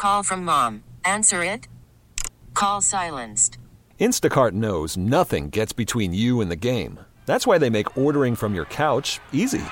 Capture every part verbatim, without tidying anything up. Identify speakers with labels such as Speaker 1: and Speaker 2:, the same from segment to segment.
Speaker 1: call from mom. Answer it. Call silenced.
Speaker 2: Instacart knows nothing gets between you and the game. That's why they make ordering from your couch easy.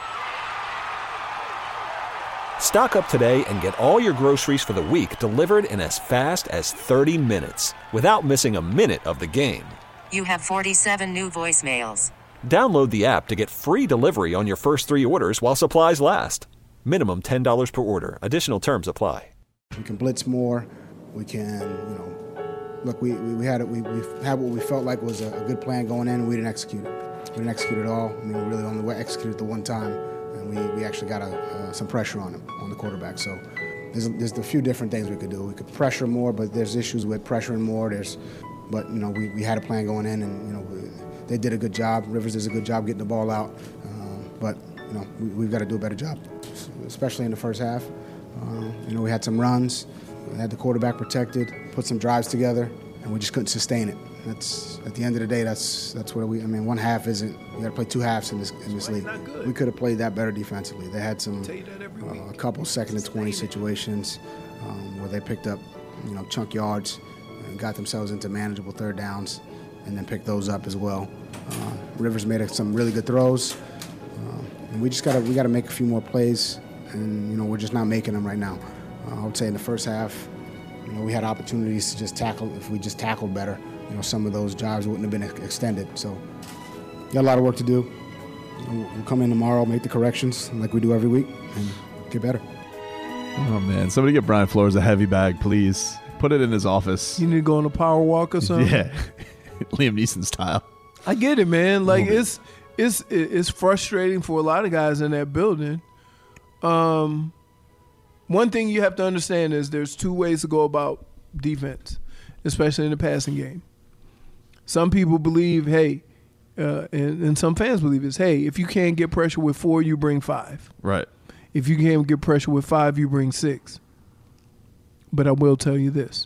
Speaker 2: Stock up today and get all your groceries for the week delivered in as fast as thirty minutes without missing a minute of the game.
Speaker 1: You have forty-seven new voicemails.
Speaker 2: Download the app to get free delivery on your first three orders while supplies last. Minimum ten dollars per order. Additional terms apply.
Speaker 3: We can blitz more. We can, you know, look, we, we, we had it. We, we had what we felt like was a, a good plan going in, and we didn't execute it. We didn't execute it all. I mean, we really only executed the one time, and we, we actually got a, uh, some pressure on him, on the quarterback. So there's, there's a few different things we could do. We could pressure more, but there's issues with pressuring more. There's, but, you know, we, we had a plan going in, and, you know, we, they did a good job. Rivers does a good job getting the ball out. Um, but, you know, we, we've got to do a better job, especially in the first half. Um, you know, we had some runs. We had the quarterback protected, put some drives together, and we just couldn't sustain it. That's at the end of the day. That's that's what we. I mean, one half isn't. You got to play two halves in this in this league. We could have played that better defensively. They had some uh, a couple second and twenty situations um, where they picked up, you know, chunk yards and got themselves into manageable third downs, and then picked those up as well. Uh, Rivers made some really good throws, uh, and we just got to we got to make a few more plays, and you know we're just not making them right now. Uh, I would say in the first half, you know, we had opportunities to just tackle. If we just tackled better, you know, some of those drives wouldn't have been ex- extended. So, got a lot of work to do. You know, we'll come in tomorrow, make the corrections like we do every week, and get better.
Speaker 4: Oh man, somebody get Brian Flores a heavy bag, please. Put it in his office.
Speaker 5: You need to go on a power walk or something.
Speaker 4: Yeah, Liam Neeson style.
Speaker 5: I get it, man. Like it's it's it's frustrating for a lot of guys in that building. Um. One thing you have to understand is there's two ways to go about defense, especially in the passing game. Some people believe, hey, uh, and, and some fans believe it's, hey, if you can't get pressure with four, you bring five.
Speaker 4: Right.
Speaker 5: If you can't get pressure with five, you bring six. But I will tell you this.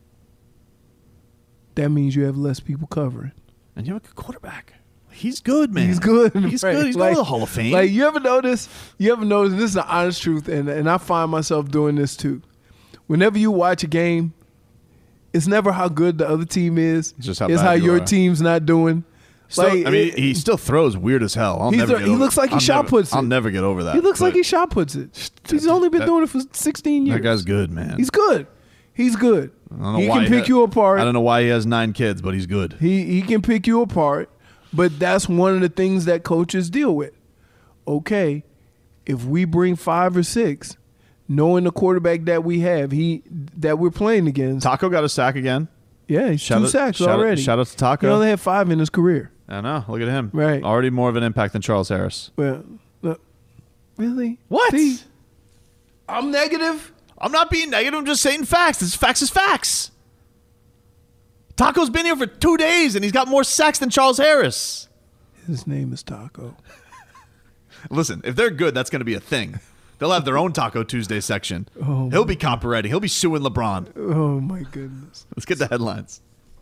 Speaker 5: That means you have less people covering.
Speaker 4: And you have a good quarterback. He's good, man.
Speaker 5: He's good.
Speaker 4: He's
Speaker 5: right?
Speaker 4: good. He's
Speaker 5: like,
Speaker 4: going to the Hall of Fame.
Speaker 5: Like, you ever notice, you ever notice, this is the honest truth, and, and I find myself doing this too. Whenever you watch a game, it's never how good the other team is.
Speaker 4: It's just how
Speaker 5: it's
Speaker 4: bad
Speaker 5: how
Speaker 4: you
Speaker 5: your
Speaker 4: are.
Speaker 5: team's not doing.
Speaker 4: Still,
Speaker 5: like,
Speaker 4: I mean,
Speaker 5: it,
Speaker 4: he still throws weird as hell. I'll
Speaker 5: He's
Speaker 4: never
Speaker 5: a-
Speaker 4: get
Speaker 5: he
Speaker 4: over
Speaker 5: looks like he
Speaker 4: I'll
Speaker 5: shot
Speaker 4: never-
Speaker 5: puts it.
Speaker 4: I'll never get over that.
Speaker 5: He looks like
Speaker 4: but
Speaker 5: he shot puts it. He's only been
Speaker 4: that-
Speaker 5: doing it for sixteen years.
Speaker 4: That guy's good, man.
Speaker 5: He's good. He's good.
Speaker 4: I don't know
Speaker 5: He
Speaker 4: why
Speaker 5: can pick
Speaker 4: ha-
Speaker 5: you apart.
Speaker 4: I don't know why he has nine kids, but he's good.
Speaker 5: He he can pick you apart, but that's one of the things that coaches deal with. Okay, if we bring five or six, knowing the quarterback that we have, he that we're playing against.
Speaker 4: Taco got a sack again.
Speaker 5: Yeah, he's
Speaker 4: Shout
Speaker 5: two
Speaker 4: out-
Speaker 5: sacks
Speaker 4: shout out-
Speaker 5: already.
Speaker 4: shout out to Taco.
Speaker 5: He only had five in his career.
Speaker 4: I know. Look at him.
Speaker 5: Right.
Speaker 4: Already more of an impact than Charles Harris.
Speaker 5: Well, look, really?
Speaker 4: What?
Speaker 5: See, I'm negative.
Speaker 4: I'm not being negative. I'm just saying facts. This facts is facts. Taco's been here for two days, and he's got more sacks than Charles Harris.
Speaker 5: His name is Taco.
Speaker 4: Listen, if they're good, that's going to be a thing. They'll have their own Taco Tuesday section.
Speaker 5: Oh,
Speaker 4: He'll be copywriting. He'll be suing LeBron.
Speaker 5: Oh, my goodness.
Speaker 4: Let's get the headlines.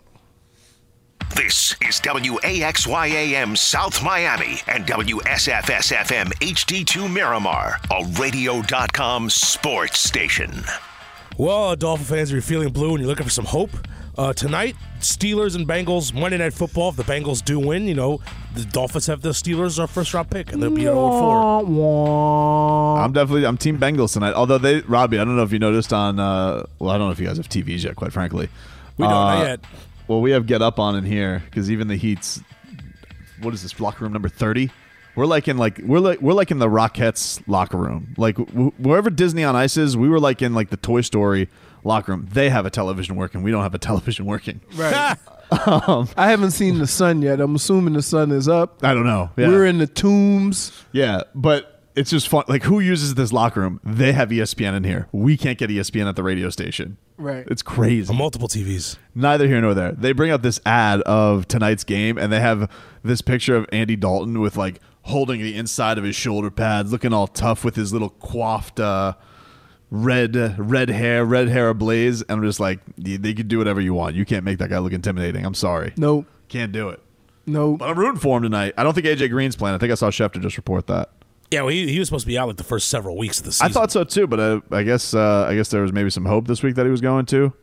Speaker 6: This is W A X Y A M South Miami and W S F S F M H D two Miramar, a radio dot com sports station.
Speaker 7: Well, Dolphin fans, if you're feeling blue and you're looking for some hope, uh, tonight, Steelers and Bengals, Monday Night Football. If the Bengals do win, you know, the Dolphins have the Steelers our first round pick, and they'll be at oh four.
Speaker 4: I'm definitely I'm Team Bengals tonight. Although they, Robbie, I don't know if you noticed on. Uh, well, I don't know if you guys have T Vs yet. Quite frankly,
Speaker 7: We don't,
Speaker 4: uh,
Speaker 7: not yet.
Speaker 4: Well, we have Get Up on in here because even the Heat's. What is this locker room number thirty? We're like in like we're like we're like in the Rockettes locker room. Like w- wherever Disney on Ice is, we were like in like the Toy Story locker room. They have a television working. We don't have a television working.
Speaker 5: Right.
Speaker 4: um,
Speaker 5: I haven't seen the sun yet. I'm assuming the sun is up.
Speaker 4: I don't know. Yeah.
Speaker 5: We're in the tombs.
Speaker 4: Yeah, but it's just fun. Like, who uses this locker room? They have E S P N in here. We can't get E S P N at the radio station.
Speaker 5: Right.
Speaker 4: It's crazy.
Speaker 7: On multiple T Vs.
Speaker 4: Neither here nor there. They bring up this ad of tonight's game, and they have this picture of Andy Dalton with, like, holding the inside of his shoulder pads, looking all tough with his little coiffed uh, red red hair, red hair ablaze. And I'm just like, they could do whatever you want. You can't make that guy look intimidating. I'm sorry.
Speaker 5: Nope.
Speaker 4: Can't do it.
Speaker 5: Nope.
Speaker 4: But I'm rooting for him tonight. I don't think A J Green's playing. I think I saw Schefter just report that.
Speaker 7: Yeah, well, he, he was supposed to be out like the first several weeks of the season.
Speaker 4: I thought so too, but uh, I guess uh, I guess there was maybe some hope this week that he was going to.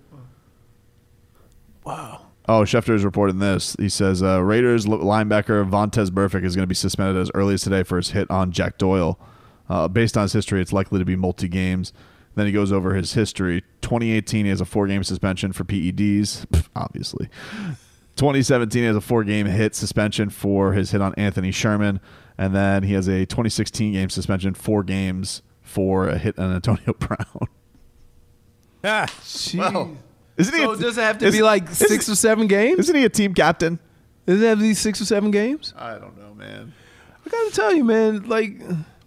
Speaker 5: Wow.
Speaker 4: Oh, Schefter is reporting this. He says uh, Raiders linebacker Vontaze Burfict is going to be suspended as early as today for his hit on Jack Doyle. Uh, based on his history, it's likely to be multi-games. Then he goes over his history. twenty eighteen, he has a four-game suspension for P E Ds, obviously. twenty seventeen, he has a four-game hit suspension for his hit on Anthony Sherman. And then he has a twenty sixteen game suspension, four games for a hit on Antonio Brown.
Speaker 7: Ah,
Speaker 5: Jeez.
Speaker 4: Well, isn't he
Speaker 5: So
Speaker 4: a,
Speaker 5: does it have to
Speaker 4: is-
Speaker 5: be like
Speaker 4: is-
Speaker 5: six or seven games?
Speaker 4: Isn't he a team captain?
Speaker 5: Does it have to be six or seven games?
Speaker 4: I don't know, man.
Speaker 5: I gotta tell you, man. Like,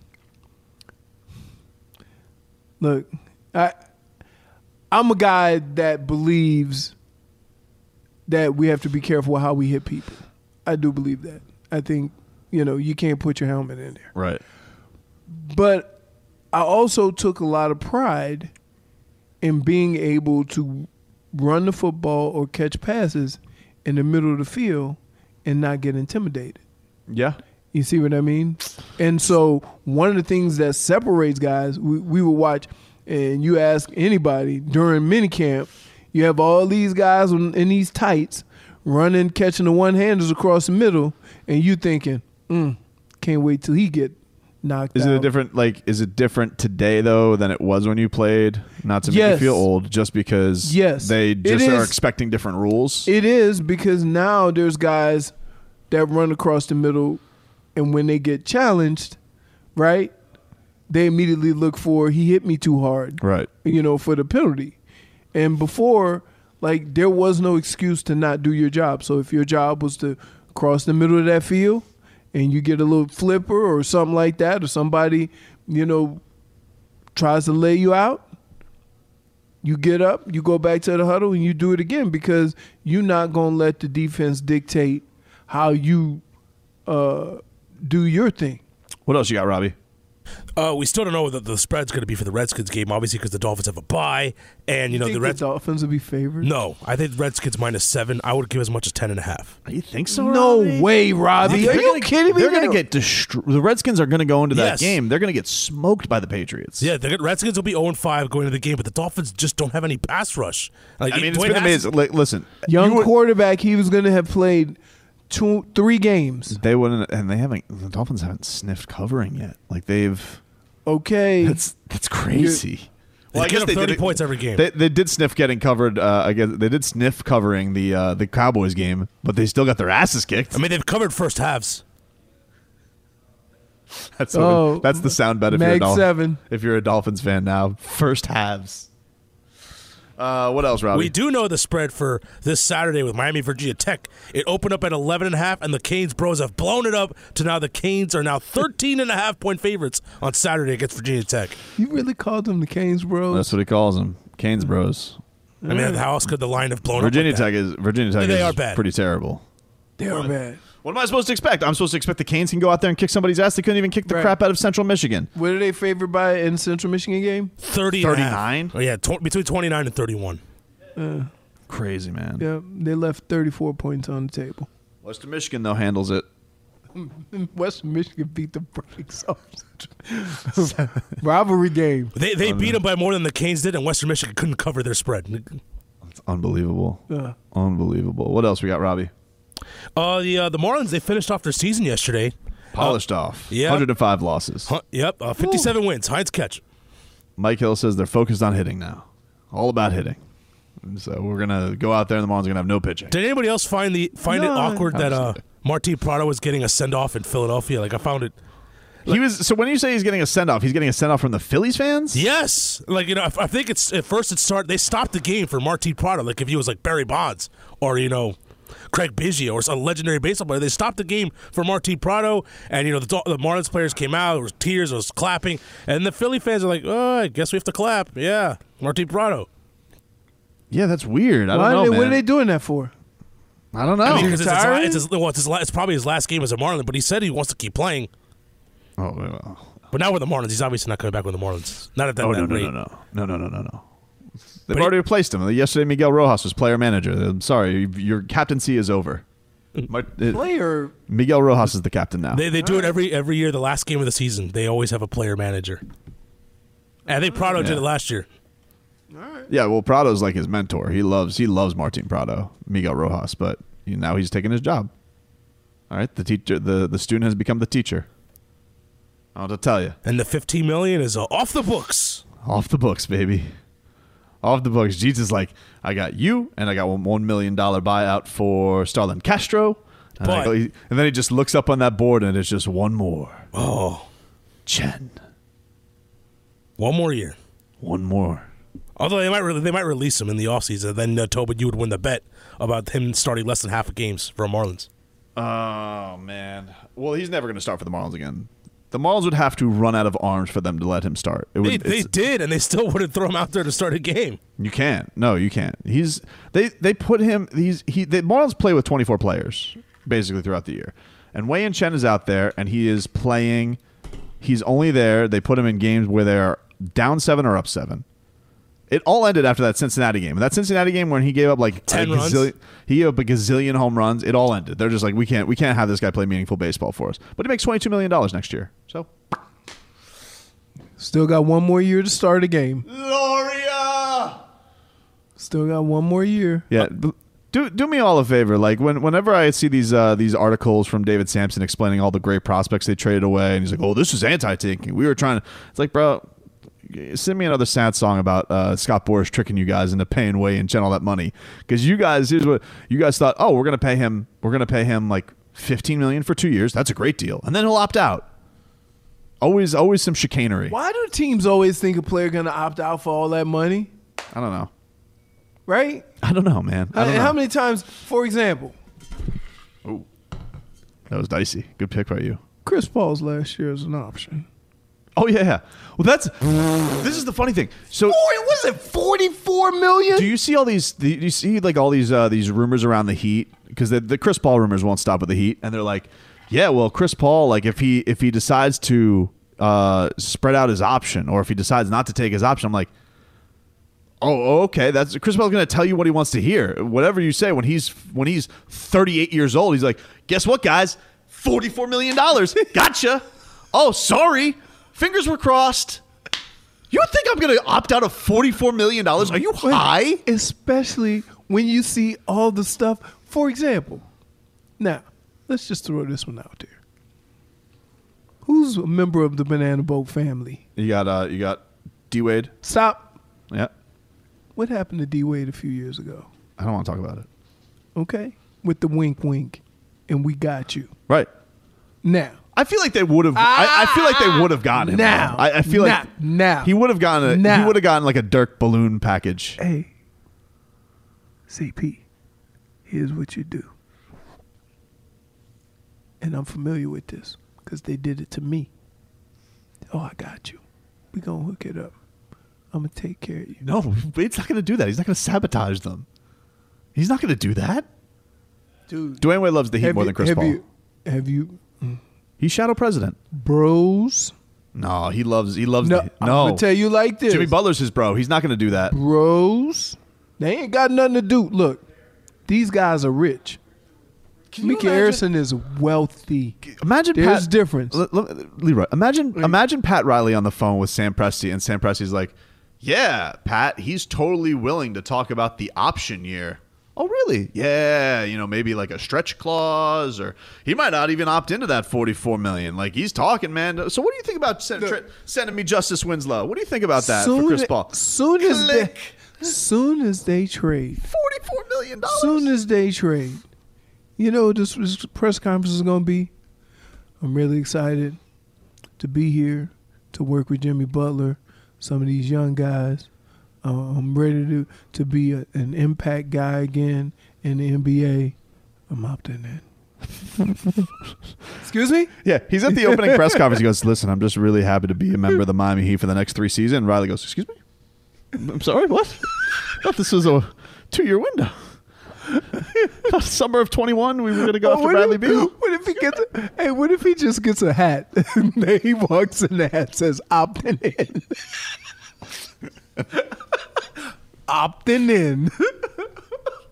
Speaker 5: look, I I'm a guy that believes that we have to be careful how we hit people. I do believe that. I think, you know, you can't put your helmet in there.
Speaker 4: Right.
Speaker 5: But I also took a lot of pride in being able to run the football or catch passes in the middle of the field and not get intimidated.
Speaker 4: Yeah.
Speaker 5: You see what I mean? And so one of the things that separates guys, we, we would watch, and you ask anybody during minicamp, you have all these guys in, in these tights running, catching the one-handers across the middle, and you thinking, mm, can't wait till he get knocked
Speaker 4: Is
Speaker 5: out.
Speaker 4: it a different like? Is it different today though than it was when you played? Not to make
Speaker 5: Yes.
Speaker 4: you feel old, just because
Speaker 5: Yes.
Speaker 4: they
Speaker 5: It
Speaker 4: just are
Speaker 5: is.
Speaker 4: expecting different rules.
Speaker 5: It is, because now there's guys that run across the middle, and when they get challenged, right, they immediately look for, he hit me too hard.
Speaker 4: Right.
Speaker 5: You know, for the penalty. And before, like, there was no excuse to not do your job. So if your job was to cross the middle of that field and you get a little flipper or something like that, or somebody, you know, tries to lay you out, you get up, you go back to the huddle, and you do it again, because you're not going to let the defense dictate how you uh, do your thing.
Speaker 4: What else you got, Robbie?
Speaker 7: Uh, we still don't know what the, the spread's going to be for the Redskins game, obviously, because the Dolphins have a bye, and you know
Speaker 5: Think
Speaker 7: the
Speaker 5: the
Speaker 7: Reds.
Speaker 5: Dolphins will be favored?
Speaker 7: No, I think the Redskins minus seven. I would give as much as ten and a half.
Speaker 4: You think so?
Speaker 5: No
Speaker 4: Robbie?
Speaker 5: way, Robbie. Are
Speaker 4: They're
Speaker 5: you
Speaker 4: gonna-
Speaker 5: kidding me?
Speaker 4: They're going
Speaker 5: now?
Speaker 4: to get destroyed. The Redskins are going to go into that
Speaker 7: Yes.
Speaker 4: game. They're going to get smoked by the Patriots.
Speaker 7: Yeah, the Redskins will be zero and five going into the game, but the Dolphins just don't have any pass rush. Like,
Speaker 4: I mean, it's
Speaker 7: Dwayne
Speaker 4: been
Speaker 7: Haskins-
Speaker 4: amazing. Like, listen,
Speaker 5: Young
Speaker 4: you would-
Speaker 5: quarterback, he was going to have played two, three games.
Speaker 4: They wouldn't, and they haven't. The Dolphins haven't sniffed covering yet. Like they've.
Speaker 5: Okay.
Speaker 4: That's that's crazy.
Speaker 7: They get up thirty
Speaker 4: did-
Speaker 7: points every game.
Speaker 4: They, they did sniff getting covered. Uh, I guess they did sniff covering the uh, the Cowboys game, but they still got their asses kicked.
Speaker 7: I mean, they've covered first halves.
Speaker 4: That's
Speaker 5: Oh,
Speaker 4: what, that's the sound bet if you're a
Speaker 5: Mag
Speaker 4: Dolphin,
Speaker 5: seven.
Speaker 4: if you're a Dolphins fan now. First halves. Uh, what else, Robbie?
Speaker 7: We do know the spread for this Saturday with Miami, Virginia Tech. It opened up at eleven and a half, and the Canes Bros have blown it up to now the Canes are now thirteen and a half point favorites on Saturday against Virginia Tech.
Speaker 5: You really called them the Canes Bros?
Speaker 4: That's what he calls them, Canes Bros.
Speaker 7: I mean, how else could the line have blown
Speaker 4: Virginia
Speaker 7: up? like
Speaker 4: Tech is Virginia Tech
Speaker 7: They
Speaker 4: is
Speaker 7: are bad.
Speaker 4: pretty terrible.
Speaker 5: They are bad.
Speaker 4: What am I supposed to expect? I'm supposed to expect the Canes can go out there and kick somebody's ass. They couldn't even kick the
Speaker 5: Right.
Speaker 4: crap out of Central Michigan.
Speaker 5: What are they favored by in Central Michigan game?
Speaker 7: thirty and a half.
Speaker 4: thirty-nine?
Speaker 7: Oh, yeah, tw- between twenty-nine and thirty-one.
Speaker 4: Crazy, man.
Speaker 5: Yeah, they left thirty-four points on the table.
Speaker 4: Western Michigan, though, handles it.
Speaker 5: Western Michigan beat the brakes off. Rivalry game.
Speaker 7: They they beat them by more than the Canes did, and Western Michigan couldn't cover their spread.
Speaker 4: It's unbelievable.
Speaker 5: Uh,
Speaker 4: Unbelievable. What else we got, Robbie?
Speaker 7: Uh, the uh, the Marlins, they finished off their season yesterday.
Speaker 4: Polished off.
Speaker 7: yeah.
Speaker 4: one hundred five losses.
Speaker 7: Huh, yep, uh, fifty-seven wins. Heinz catch.
Speaker 4: Mike Hill says they're focused on hitting now. All about hitting. And so we're going to go out there and the Marlins are going to have no pitching.
Speaker 7: Did anybody else find the find
Speaker 5: No,
Speaker 7: it awkward that uh,
Speaker 4: absolutely.
Speaker 7: Martin Prado was getting a send off in Philadelphia? Like I found it.
Speaker 4: He was so when you say he's getting a send off, he's getting a send off from the Phillies fans?
Speaker 7: Yes, like you know, I, I think it's at first it started. They stopped the game for Martin Prado. Like if he was like Barry Bonds or you know Craig Biggio or some legendary baseball player, they stopped the game for Martin Prado. And you know the, the Marlins players came out. There was tears. There was clapping. And the Philly fans are like, "Oh, I guess we have to clap." Yeah, Martin Prado.
Speaker 4: Yeah, that's weird. I
Speaker 5: why
Speaker 4: don't know,
Speaker 5: are they,
Speaker 4: man.
Speaker 5: what are they doing that for?
Speaker 4: I don't know.
Speaker 7: I mean, 'cause it's, his, la-
Speaker 5: retiring?
Speaker 7: it's, his, well, it's, his, la- it's probably his last game as a Marlin, but he said he wants to keep playing.
Speaker 4: oh, well.
Speaker 7: But now with the Marlins, he's obviously not coming back with the Marlins. Not at that,
Speaker 4: oh
Speaker 7: that
Speaker 4: no, no,
Speaker 7: rate.
Speaker 4: no, no. No, no, no, no, no. They've
Speaker 7: But he-
Speaker 4: already replaced him. Yesterday, Miguel Rojas was player manager. I'm sorry. Your captaincy is over. My- it-
Speaker 5: Player.
Speaker 4: Miguel Rojas is the captain now.
Speaker 7: They they do it every every year. The last game of the season, they always have a player manager. And I think Prado did
Speaker 4: Yeah.
Speaker 7: it last year.
Speaker 4: Yeah, well, Prado's like his mentor. He loves he loves Martin Prado, Miguel Rojas, but you know, now he's taking his job. All right, the teacher, the, the student has become the teacher. I want to tell you,
Speaker 7: And the fifteen million is uh, off the books.
Speaker 4: off the books, baby, off the books. Jesus, is like, I got you, and I got one one million dollar buyout for Starlin Castro, and, I
Speaker 7: But-
Speaker 4: go- and then he just looks up on that board, and it's just one more.
Speaker 7: Oh,
Speaker 4: Chen,
Speaker 7: one more year.
Speaker 4: one more.
Speaker 7: Although they might re- they might release him in the offseason, then uh, Tobin, you would win the bet about him starting less than half of games for Marlins.
Speaker 4: Oh man. Well, he's never going to start for the Marlins again. The Marlins would have to run out of arms for them to let him start. It would,
Speaker 7: They, they
Speaker 4: it's-
Speaker 7: did, and they still wouldn't throw him out there to start a game.
Speaker 4: You can't. No, you can't. He's they they put him. He's he. The Marlins play with twenty-four players basically throughout the year, and Wei Yin Chen is out there, and he is playing. He's only there. They put him in games where they're down seven or up seven. It all ended after that Cincinnati game. That Cincinnati game when he gave up like
Speaker 7: ten
Speaker 4: a
Speaker 7: runs.
Speaker 4: gazillion, he gave up a gazillion home runs. It all ended. They're just like we can't we can't have this guy play meaningful baseball for us. But he makes twenty-two million dollars next year. So
Speaker 5: Still got one more year to start a game.
Speaker 4: Gloria.
Speaker 5: Still got one more year.
Speaker 4: Yeah, b- do do me all a favor. Like when whenever I see these uh, these articles from David Sampson explaining all the great prospects they traded away, and he's like, "Oh, this is anti-tanking. We were trying to." It's like, bro, send me another sad song about uh, Scott Boras tricking you guys into paying Wei and Chen all that money because you guys here's what you guys thought. Oh, we're gonna pay him. We're gonna pay him like fifteen million for two years. That's a great deal, and then he'll opt out. Always, always some chicanery.
Speaker 5: Why do teams always think a player going to opt out for all that money?
Speaker 4: I don't know.
Speaker 5: Right?
Speaker 4: I don't know, man. I don't
Speaker 5: And
Speaker 4: know.
Speaker 5: how many times, for example,
Speaker 4: Ooh, that was dicey. Good pick by you.
Speaker 5: Chris Paul's last year is an option.
Speaker 4: Oh yeah, yeah. Well, that's this is the funny thing. So,
Speaker 5: was it forty-four million?
Speaker 4: do you see all these? Do you see like all these uh, these rumors around the Heat? Because the, the Chris Paul rumors won't stop with the Heat, and they're like, yeah, well, Chris Paul, like if he if he decides to uh, spread out his option, or if he decides not to take his option, I'm like, oh, okay, that's Chris Paul's going to tell you what he wants to hear. Whatever you say when he's when he's thirty-eight years old, he's like, guess what, guys, forty-four million dollars, gotcha. Oh, sorry, fingers were crossed. You think I'm going to opt out of forty-four million dollars? Are you high?
Speaker 5: Especially when you see all the stuff. For example, now, let's just throw this one out there. Who's a member of the Banana Boat family?
Speaker 4: You got uh, you got D Wade.
Speaker 5: Stop.
Speaker 4: Yeah,
Speaker 5: What happened to D Wade a few years ago?
Speaker 4: I don't want to talk about it.
Speaker 5: Okay? With the wink wink. And we got you.
Speaker 4: Right.
Speaker 5: Now.
Speaker 4: I feel like they would have. I, I feel like they would have gotten him.
Speaker 5: Now.
Speaker 4: I, I feel
Speaker 5: Now.
Speaker 4: like
Speaker 5: Now.
Speaker 4: he would have gotten a. He
Speaker 5: Now.
Speaker 4: would have gotten like a Dirk balloon package.
Speaker 5: Hey, C P, here's what you do. And I'm familiar with this because they did it to me. Oh, I got you. We gonna hook it up. I'm gonna take care of you.
Speaker 4: No, Wade's not going to do that. He's not going to sabotage them. He's not going to do that.
Speaker 5: Dude,
Speaker 4: Dwayne Wade loves the Heat
Speaker 5: have
Speaker 4: more
Speaker 5: you-
Speaker 4: than Chris
Speaker 5: have
Speaker 4: Paul.
Speaker 5: You, have you,
Speaker 4: He's shadow president.
Speaker 5: bros?
Speaker 4: No, he loves. He loves.
Speaker 5: No,
Speaker 4: the,
Speaker 5: I'm
Speaker 4: no.
Speaker 5: gonna tell you like this.
Speaker 4: Jimmy Butler's his bro. He's not going to do that.
Speaker 5: Bros, they ain't got nothing to do. Look, these guys are rich.
Speaker 4: Can you
Speaker 5: Mickey
Speaker 4: imagine-
Speaker 5: Harrison is wealthy.
Speaker 4: Imagine
Speaker 5: There's
Speaker 4: Pat,
Speaker 5: difference.
Speaker 4: L- l- Leroy, imagine imagine Pat Riley on the phone with Sam Presti, and Sam Presti's like, "Yeah, Pat, he's totally willing to talk about the option year." Oh, really? Yeah, you know, maybe like a stretch clause, or he might not even opt into that forty-four million. Like he's talking, man. So, what do you think about send, tra- sending me Justice Winslow? What do you think about that for Chris Paul?
Speaker 5: Soon as they,
Speaker 4: Click.
Speaker 5: soon as they trade,
Speaker 4: forty-four million dollars.
Speaker 5: soon as they trade, you know what this, this press conference is going to be? I'm really excited to be here to work with Jimmy Butler, some of these young guys. Uh, I'm ready to to be a, an impact guy again in the N B A. I'm opting in. Excuse me?
Speaker 4: Yeah, he's at the opening press conference. He goes, "Listen, I'm just really happy to be a member of the Miami Heat for the next three seasons." And Riley goes, "Excuse me? I'm sorry, what? I thought this was a two-year window. Thought summer of twenty-one, we were going to go
Speaker 5: Oh,
Speaker 4: after
Speaker 5: what
Speaker 4: Bradley
Speaker 5: if,
Speaker 4: Beal."
Speaker 5: What if he gets? A, hey, what if he just gets a hat? And then he walks in the hat says opting in. opting in.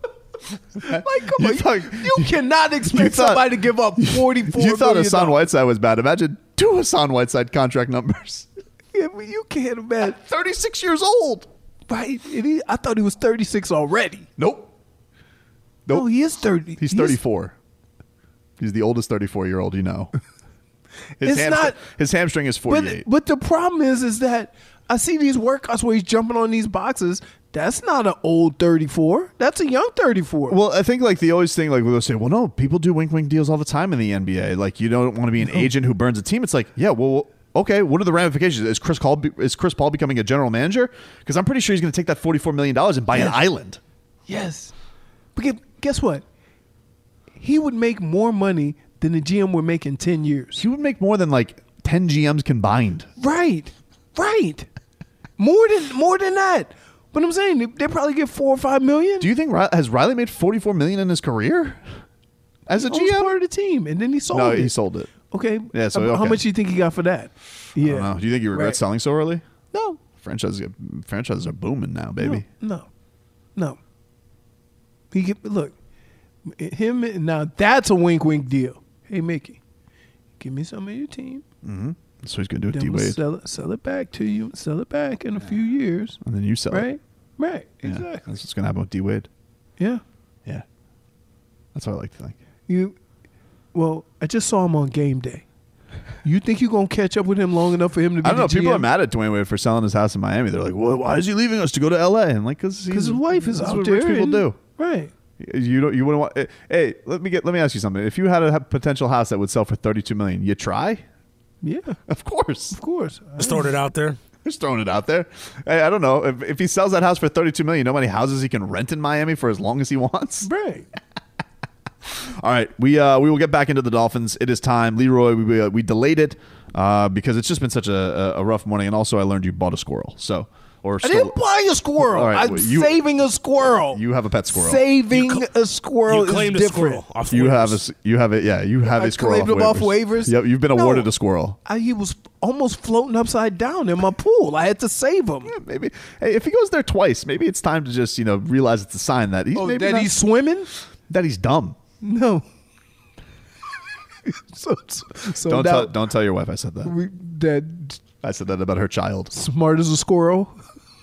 Speaker 5: Like, come
Speaker 4: You
Speaker 5: on,
Speaker 4: thought-
Speaker 5: you, you cannot expect
Speaker 4: thought-
Speaker 5: somebody to give up forty-four.
Speaker 4: You thought
Speaker 5: million
Speaker 4: Hassan
Speaker 5: dollars.
Speaker 4: Whiteside was bad. Imagine two Hassan Whiteside contract numbers.
Speaker 5: Yeah, but you can't imagine.
Speaker 4: thirty-six years old.
Speaker 5: Right? And he, I thought he was thirty-six already.
Speaker 4: Nope. Nope.
Speaker 5: No, he is thirty.
Speaker 4: He's thirty-four. He's the oldest thirty-four-year-old you know. His,
Speaker 5: It's
Speaker 4: hamstring,
Speaker 5: not-
Speaker 4: his hamstring is forty-eight.
Speaker 5: But, but the problem is, is that I see these workouts where he's jumping on these boxes. That's not an old thirty-four. That's a young thirty-four.
Speaker 4: Well, I think like the always thing, like they'll say, well, no, people do wink wink deals all the time in the N B A. Like you don't want to be an agent who burns a team. It's like, yeah, well, okay, what are the ramifications? Is Chris Paul is Chris Paul becoming a general manager? Because I'm pretty sure he's going to take that forty-four million dollars and buy
Speaker 5: Yes.
Speaker 4: an island.
Speaker 5: Yes. But guess what? He would make more money than the G M would make in ten years.
Speaker 4: He would make more than like ten G Ms combined.
Speaker 5: Right. Right. More than more than that. But I'm saying they, they probably get four or five million.
Speaker 4: Do you think Ri- has Riley made forty-four million dollars in his career as a
Speaker 5: He
Speaker 4: G
Speaker 5: was
Speaker 4: M?
Speaker 5: part of the team, and then he sold
Speaker 4: No,
Speaker 5: it.
Speaker 4: he sold it.
Speaker 5: Okay.
Speaker 4: Yeah, so,
Speaker 5: How- How
Speaker 4: okay.
Speaker 5: much do you think he got for that? Yeah.
Speaker 4: I don't know. Do you think he regrets
Speaker 5: Right.
Speaker 4: selling so early?
Speaker 5: No.
Speaker 4: Franchises, franchises are booming now, baby.
Speaker 5: No. No. He get, look, him now that's a wink wink deal. Hey Mickey, give me some of your team.
Speaker 4: Mm-hmm. That's what he's going to do with
Speaker 5: Then
Speaker 4: D
Speaker 5: we'll
Speaker 4: Wade.
Speaker 5: sell it, sell it back to you. Sell it back in a few years.
Speaker 4: And then you sell it.
Speaker 5: Right. Right.
Speaker 4: Yeah,
Speaker 5: Exactly.
Speaker 4: That's what's going to happen with D Wade.
Speaker 5: Yeah.
Speaker 4: Yeah. That's what I like to think.
Speaker 5: You. Well, I just saw him on game day. You think you're gonna catch up with him long enough for him to be?
Speaker 4: I don't know.
Speaker 5: the
Speaker 4: People
Speaker 5: G M?
Speaker 4: are mad at Dwayne Wade for selling his house in Miami. They're like, well, why is he leaving us to go to L A? And like, because
Speaker 5: Because his wife is
Speaker 4: that's
Speaker 5: out
Speaker 4: what
Speaker 5: there.
Speaker 4: rich people
Speaker 5: and-
Speaker 4: do.
Speaker 5: Right.
Speaker 4: You don't. You wouldn't want. Hey, let me get. Let me ask you something. If you had a potential house that would sell for thirty-two million, you try?
Speaker 5: Yeah.
Speaker 4: Of course.
Speaker 5: Of course.
Speaker 7: Just throwing it out there.
Speaker 4: Just throwing it out there. Hey, I don't know. If, if he sells that house for thirty-two million, you know how many houses he can rent in Miami for as long as he wants?
Speaker 5: Right.
Speaker 4: All right, we uh, we will get back into the Dolphins. It is time, Leroy. We we, uh, we delayed it uh, because it's just been such a, a, a rough morning, and also I learned you bought a squirrel. So or
Speaker 5: I
Speaker 4: stole-
Speaker 5: didn't buy a squirrel.
Speaker 4: All right,
Speaker 5: I'm
Speaker 4: well, you-
Speaker 5: saving a squirrel.
Speaker 4: You have a pet squirrel.
Speaker 5: Saving
Speaker 7: You
Speaker 5: a squirrel
Speaker 7: You claimed
Speaker 5: is
Speaker 7: a
Speaker 5: different.
Speaker 7: squirrel off
Speaker 4: You
Speaker 7: waivers.
Speaker 4: have a s- you have it. Yeah, you have
Speaker 5: I
Speaker 4: a squirrel
Speaker 5: claimed him off waivers?
Speaker 4: Yep, you've been
Speaker 5: No.
Speaker 4: awarded a squirrel.
Speaker 5: I, he was almost floating upside down in my pool. I had to save him.
Speaker 4: Yeah, maybe. Hey, if he goes there twice, maybe it's time to just you know realize it's a sign that he's
Speaker 5: Oh,
Speaker 4: maybe
Speaker 5: that
Speaker 4: not-
Speaker 5: he's swimming?
Speaker 4: that he's dumb.
Speaker 5: No. so, so, so
Speaker 4: Don't
Speaker 5: now,
Speaker 4: tell don't tell your wife I said that.
Speaker 5: we, that
Speaker 4: I said that about her child.
Speaker 5: smart as a squirrel.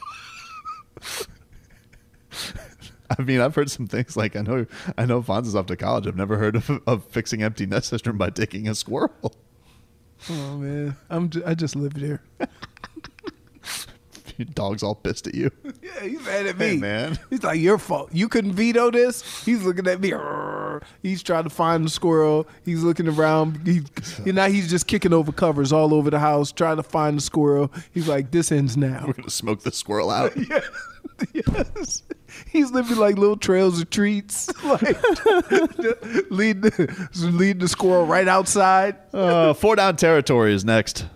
Speaker 4: I mean, I've heard some things like I know I know Fonz is off to college. I've never heard of, of fixing empty nest system by taking a squirrel.
Speaker 5: Oh man, I'm j- I just live there.
Speaker 4: Your dog's all pissed at you.
Speaker 5: Yeah, he's mad at me,
Speaker 4: Hey, man.
Speaker 5: He's like, your fault. You couldn't veto this. He's looking at me. "Arr." He's trying to find the squirrel. He's looking around. He, you know, he's just kicking over covers all over the house, trying to find the squirrel. He's like, this ends now.
Speaker 4: We're gonna smoke the squirrel out.
Speaker 5: Yes. He's living like little trails of treats, like lead the, lead the squirrel right outside.
Speaker 4: Uh, four down territory is next.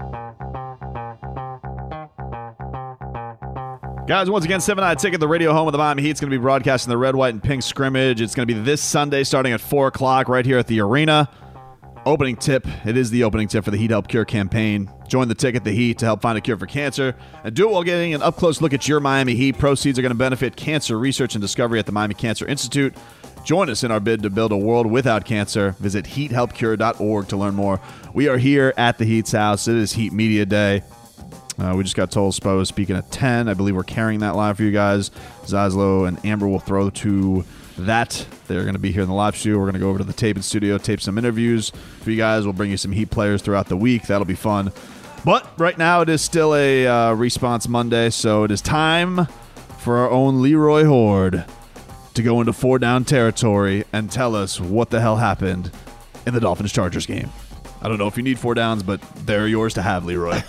Speaker 4: Guys, once again, seven night Ticket, the radio home of the Miami Heat. It's going to be broadcasting the red, white, and pink scrimmage. It's going to be this Sunday starting at four o'clock right here at the arena. Opening tip. It is the opening tip for the Heat Help Cure campaign. Join the Ticket, the Heat, to help find a cure for cancer. And do it while getting an up-close look at your Miami Heat. Proceeds are going to benefit cancer research and discovery at the Miami Cancer Institute. Join us in our bid to build a world without cancer. Visit heat help cure dot org to learn more. We are here at the Heat's house. It is Heat Media Day. Uh, we just got told Spo is speaking at ten. I believe we're carrying that live for you guys. Zaslow and Amber will throw to that. They're going to be here in the live studio. We're going to go over to the taping studio, tape some interviews for you guys. We'll bring you some Heat players throughout the week. That'll be fun. But right now it is still a uh, Response Monday, so it is time for our own Leroy Horde to go into four down territory and tell us what the hell happened in the Dolphins-Chargers game. I don't know if you need four downs, but they're yours to have, Leroy.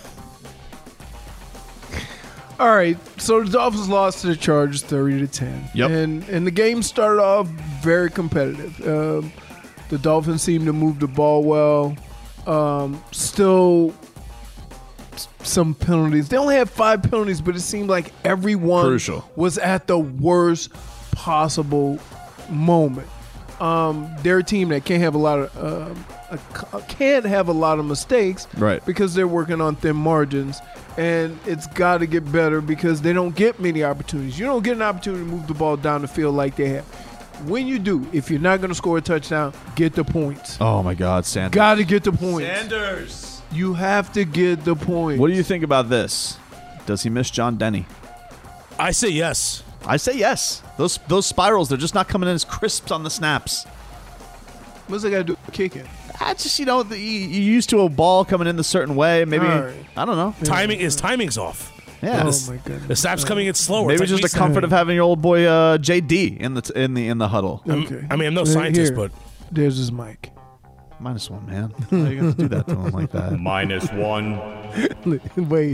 Speaker 5: All right, so the Dolphins lost to the Chargers thirty to ten.
Speaker 4: Yep.
Speaker 5: And and the game started off very competitive. Um, the Dolphins seemed to move the ball well. Um, still s- some penalties. They only had five penalties, but it seemed like everyone
Speaker 4: Crucial.
Speaker 5: was at the worst possible moment. Um, they're a team that can't have a lot of um, a, can't have a lot of mistakes,
Speaker 4: Right.
Speaker 5: Because they're working on thin margins, and it's got to get better because they don't get many opportunities. You don't get an opportunity to move the ball down the field like they have. when you do, if you're not going to score a touchdown, get the points.
Speaker 4: Oh my God, Sanders.
Speaker 5: Got to get the points.
Speaker 4: Sanders.
Speaker 5: You have to get the points.
Speaker 4: What do you think about this? Does he miss John Denny?
Speaker 7: I say yes.
Speaker 4: I say yes. Those those spirals, they're just not coming in as crisp on the snaps.
Speaker 5: What's they got to do? Kick it.
Speaker 4: I just, you know, the, you, you're used to a ball coming in a certain way. Maybe,
Speaker 5: Right.
Speaker 4: I don't know.
Speaker 7: Timing is timing's off.
Speaker 4: Yeah.
Speaker 5: Oh,
Speaker 4: This-
Speaker 5: my goodness.
Speaker 7: The snap's coming in slower.
Speaker 4: Maybe
Speaker 7: It's like
Speaker 4: just the
Speaker 7: me-
Speaker 4: comfort of having your old boy uh, J D in the t- in the in the huddle.
Speaker 5: Okay.
Speaker 7: I mean, I'm no
Speaker 5: Here,
Speaker 7: scientist,
Speaker 5: here.
Speaker 7: but
Speaker 5: There's his mic.
Speaker 4: Minus one, man. How are you going to do that to him like that?
Speaker 8: Minus one.
Speaker 5: Wait.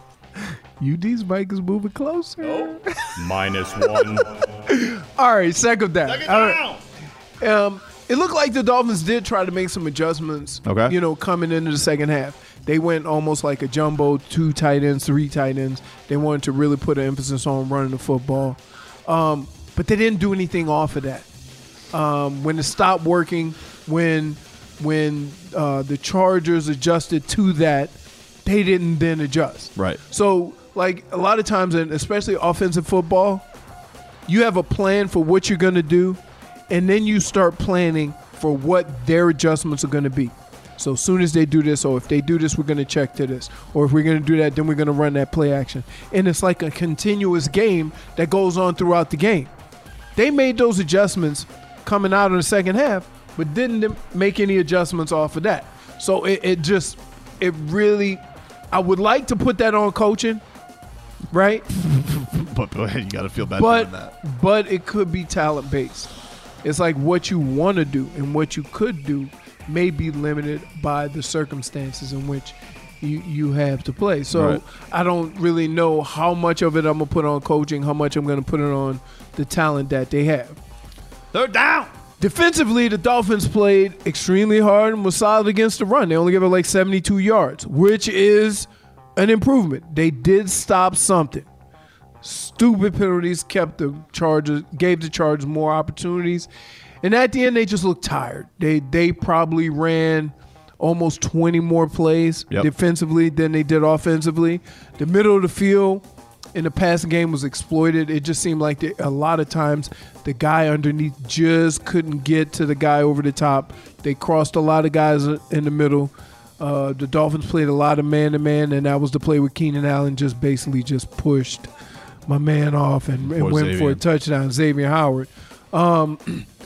Speaker 5: U D's mic is moving closer.
Speaker 8: Minus one.
Speaker 5: All right, second down. All right. Um, it looked like the Dolphins did try to make some adjustments.
Speaker 4: Okay.
Speaker 5: You know, coming into the second half, they went almost like a jumbo, two tight ends, three tight ends. They wanted to really put an emphasis on running the football, um, but they didn't do anything off of that. Um, when it stopped working, when when uh, the Chargers adjusted to that, they didn't then adjust.
Speaker 4: Right.
Speaker 5: So, like a lot of times, and especially offensive football, you have a plan for what you're going to do, and then you start planning for what their adjustments are going to be. So as soon as they do this, or if they do this, we're going to check to this. Or if we're going to do that, then we're going to run that play action. And it's like a continuous game that goes on throughout the game. They made those adjustments coming out in the second half, but didn't make any adjustments off of that. So it, it just, it really, I would like to put that on coaching, right?
Speaker 4: But, but you got to feel bad
Speaker 5: But
Speaker 4: doing that.
Speaker 5: but it could be talent based. It's like what you want to do and what you could do may be limited by the circumstances in which you, you have to play. So
Speaker 4: Right.
Speaker 5: I don't really know how much of it I'm gonna put on coaching, how much I'm gonna put it on the talent that they have.
Speaker 4: They're down.
Speaker 5: Defensively, the Dolphins played extremely hard and was solid against the run. They only gave it like seventy-two yards, which is an improvement. They did stop something. Stupid penalties kept the Chargers, gave the Chargers more opportunities. And at the end, they just looked tired. They they probably ran almost twenty more plays
Speaker 4: Yep.
Speaker 5: defensively than they did offensively. The middle of the field in the passing game was exploited. It just seemed like they, a lot of times the guy underneath just couldn't get to the guy over the top. They crossed a lot of guys in the middle. Uh, the Dolphins played a lot of man-to-man, and that was the play with Keenan Allen just basically just pushed my man off and, and
Speaker 4: Poor
Speaker 5: went for a
Speaker 4: Xavier.
Speaker 5: touchdown, Xavier Howard. Um,